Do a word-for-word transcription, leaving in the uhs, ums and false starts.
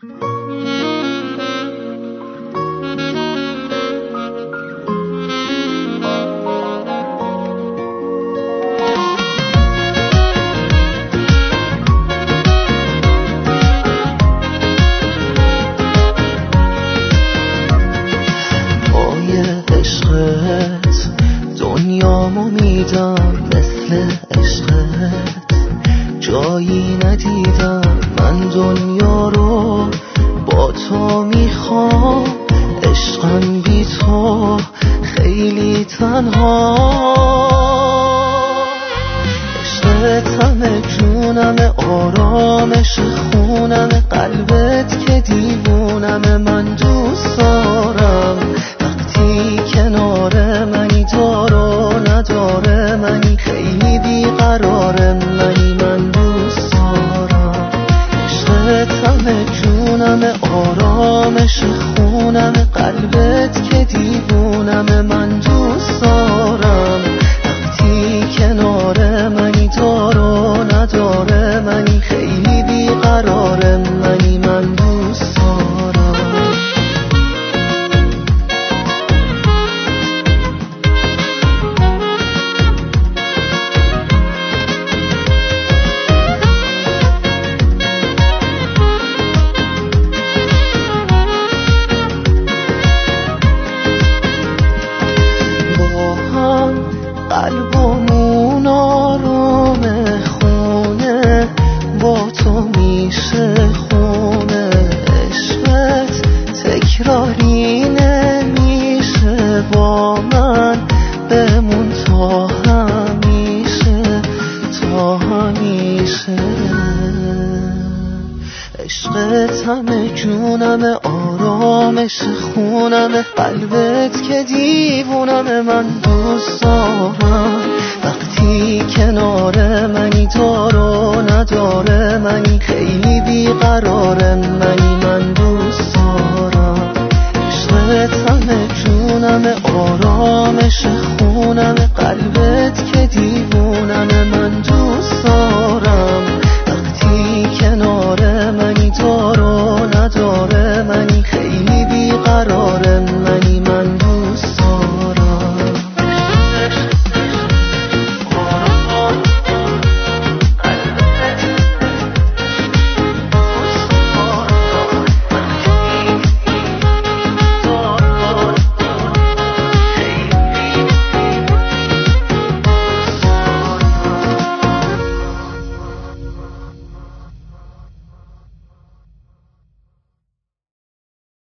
دنیامو میدم مثل عشقت، جایی ندیدم من دنیا رو با تو میخوام، عشقم بی تو خیلی تنها، عشقت همه جونم، آرامش خونم، قلبت که دیوونم، من دوست دارم وقتی کنار منی، دارو نداره منی، خیلی بیقراره منی، من دوست دارم عشقت همه جونم، آرامش خونم، قلبت که دیوونم، من دوست دارم وقتی کنار منی، دارو نداره منی، خیلی بیقراره منی، من دوست دارم. قلبمون آروم خونه، با تو میشه خونه، عشقت تکراری نمیشه، با من بمون تا همیشه، تا همیشه، عشقت همه جونم، آرامش خونم، قلبت که دیوونم، من دوست دارم وقتی کنار منی، دارو نداره منی، خیلی بیقراره منی، من دوست دارم عشقت همه جونم، آرامش خونم، قلبت که دیوونم، من دوست دارم وقتی کنار منی، دارو